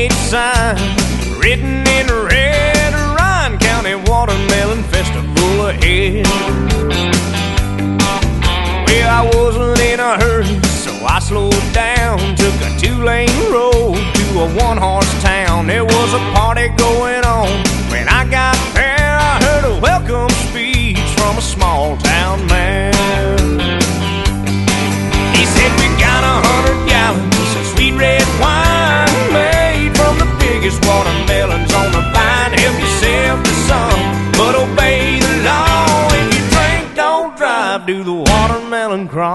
big sign written in red, Ryan County Watermelon Festival ahead. Well, I wasn't in a hurry, so I slowed down, took a 2-lane road to a 1-horse town. There was a party going on. When I got there, I heard a welcome speech from a small town man. He said, we got 100 gallons of sweet red wine made from the biggest watermelons on the vine. Help yourself to some, but obey the law. If you drink, don't drive, do the watermelon crawl.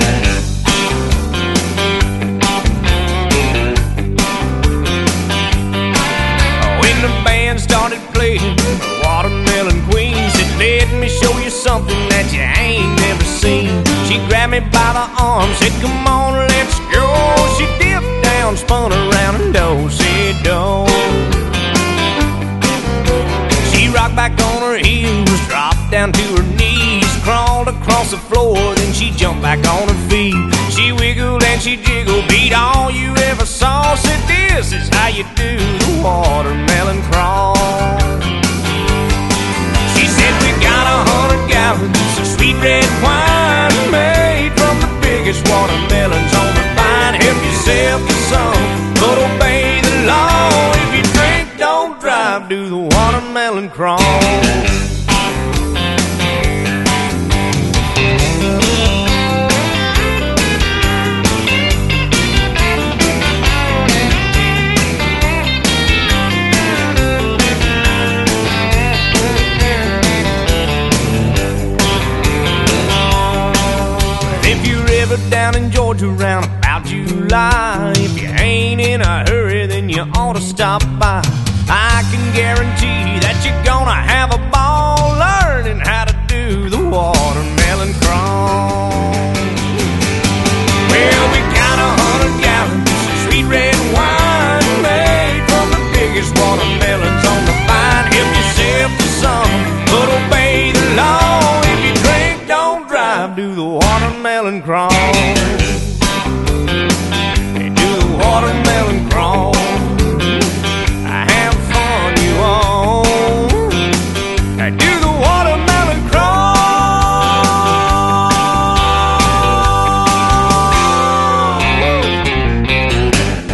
When the band started playing the Watermelon Queen, said, let me show you something that you ain't never seen. She grabbed me by the arm, said, come on, let's go. She dipped down, spun around, and do-si-do. She rocked back on her heels, dropped down to her knees, crawled across the floor, then she jumped back on her feet. She wiggled and she jiggled, beat all you ever saw. Said, this is how you do the watermelon crawl. She said, we got 100 gallons of sweet red wine made from the biggest watermelons on the vine. Help yourself to some, but obey the law. If you drink, don't drive, do the watermelon crawl. Down in Georgia round about July, if you ain't in a hurry, then you ought to stop by. I can guarantee that you're gonna have a ball.